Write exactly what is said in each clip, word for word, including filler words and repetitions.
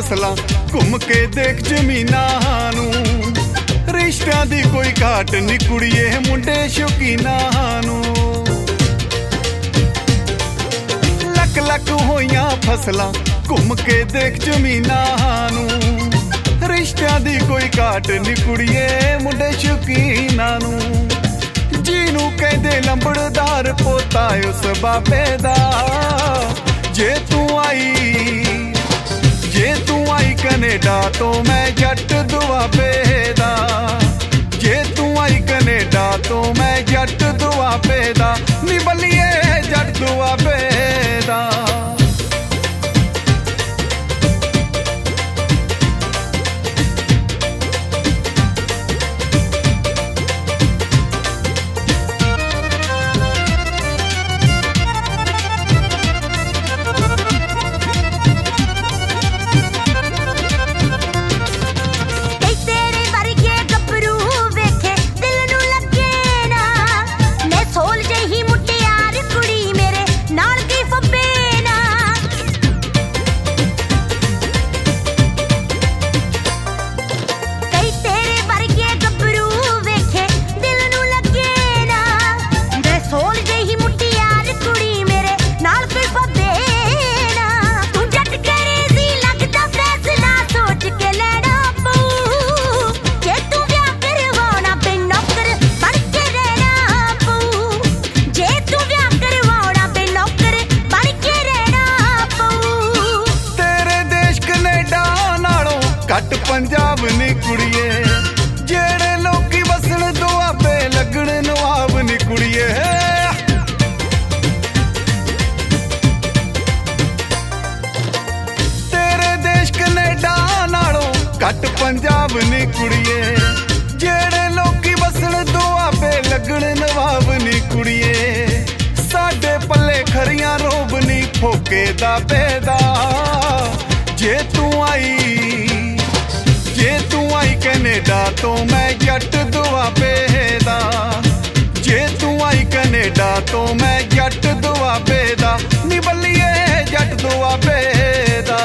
ਫਸਲਾਂ ਘੁੰਮ ਕੇ ਦੇਖ ਜ਼ਮੀਨਾਂ ਨੂੰ। ਰਿਸ਼ਤਿਆਂ ਦੀ ਕੋਈ ਘਾਟ ਨੀ ਕੁੜੀਏ ਮੁੰਡੇ ਸ਼ੌਕੀਨਾਂ ਨੂੰ। ਲੱਖ ਲੱਖ ਹੋਈਆਂ ਫਸਲਾਂ ਘੁੰਮ ਕੇ ਦੇਖ ਜ਼ਮੀਨਾਂ ਨੂੰ। ਰਿਸ਼ਤਿਆਂ ਦੀ ਕੋਈ ਘਾਟ ਨੀ ਕੁੜੀਏ ਮੁੰਡੇ ਸ਼ੌਕੀਨਾਂ ਨੂੰ। ਜਿਹਨੂੰ ਕਹਿੰਦੇ ਲੰਬੜਦਾਰ ਪੋਤਾ ਉਸ ਬਾਬੇ ਦਾ। ਜੇ ਤੂੰ ਆਈ ਜੇ ਤੂੰ ਆਈ ਕੈਨੇਡਾ ਤੋਂ ਮੈਂ ਜੱਟ ਦੁਆਬੇ ਦਾ। ਜੇ ਤੂੰ ਆਈ ਕੈਨੇਡਾ ਤੋਂ ਮੈਂ ਜੱਟ ਦੁਆਬੇ ਦਾ। ਨੀ ਬੱਲੀਏ ਜੱਟ ਦੁਆਬੇ ਦਾ। ਘੱਟ ਪੰਜਾਬ ਨੀ ਕੁੜੀਏ ਜਿਹੜੇ ਲੋਕੀ ਵਸਣ ਦੁਆਬੇ ਲੱਗਣ ਨਵਾਬ ਨੀ ਕੁੜੀਏ। ਤੇਰੇ ਦੇਸ਼ ਕੈਨੇਡਾ ਨਾਲੋਂ ਘੱਟ ਪੰਜਾਬ ਨੀ ਕੁੜੀਏ ਜਿਹੜੇ ਲੋਕੀ ਵਸਣ ਦੁਆਬੇ ਲੱਗਣ ਨਵਾਬ ਨੀ ਕੁੜੀਏ। ਸਾਡੇ ਪੱਲੇ ਖਰੀਆਂ ਰੋਬ ਨੀ ਫੋਕੇ ਦਾ ਬੇਦਾ। ਜੇ ਤੂੰ ਆਈ ਜੇ ਤੂੰ ਆਈ ਕੈਨੇਡਾ ਤੋਂ ਮੈਂ ਜੱਟ ਦੁਆਬੇ ਦਾ। ਜੇ ਤੂੰ ਆਈ ਕੈਨੇਡਾ ਤੋਂ ਮੈਂ ਜੱਟ ਦੁਆਬੇ ਦਾ। ਨੀ ਬੱਲੀਏ ਜੱਟ ਦੁਆਬੇ ਦਾ।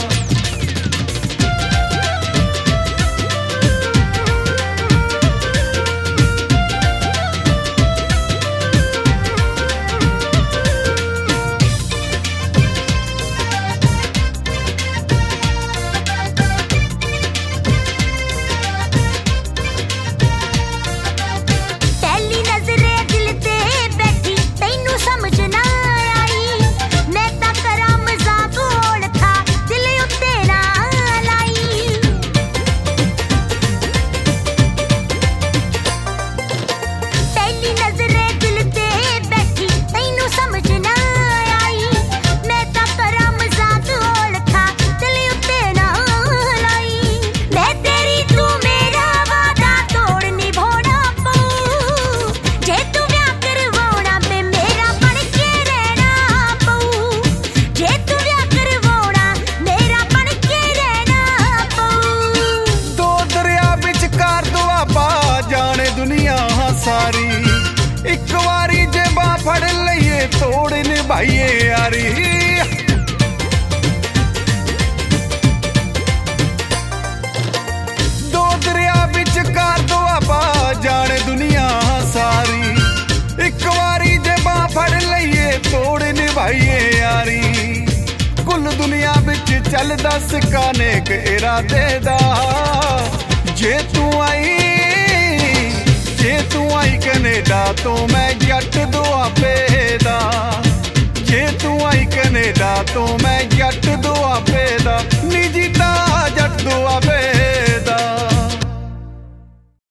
ਇੱਕ ਵਾਰੀ ਜੇ ਬਾਂਹ ਫੜ ਲਈਏ ਤੋੜ ਨਿਭਾਈਏ ਯਾਰੀ। ਦੋ ਦਰਿਆ ਵਿਚਕਾਰ ਦੁਆਬਾ ਜਾਣੇ ਦੁਨੀਆ ਸਾਰੀ। ਇੱਕ ਵਾਰੀ ਜੇ ਬਾਂਹ ਫੜ ਲਈਏ ਤੋੜ ਨਿਭਾਈਏ ਯਾਰੀ। ਕੁੱਲ ਦੁਨੀਆ ਵਿੱਚ ਚੱਲਦਾ ਸਿੱਕਾ ਨੇਕ ਇਰਾਦੇ ਦਾ। ਜੇ ਤੂੰ ਆਈ ਜੇ ਤੂੰ ਆਈ ਕੈਨੇਡਾ ਤੋਂ ਮੈਂ ਜੱਟ ਦੁਆਬੇ ਦਾ। ਜੇ ਤੂੰ ਆਈ ਕੈਨੇਡਾ ਤੋਂ ਮੈਂ ਜੱਟ